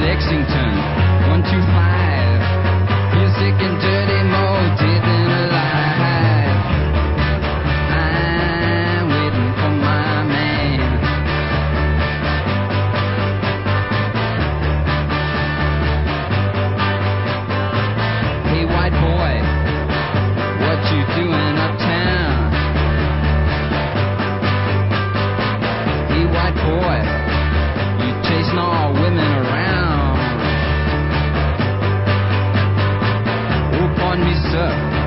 Lexington, 125. You're sick and dirty, more dead than alive. I'm waiting for my man. Hey, white boy, what you doing uptown? Hey, white boy, you chasing all women around. Oh, pardon me, sir.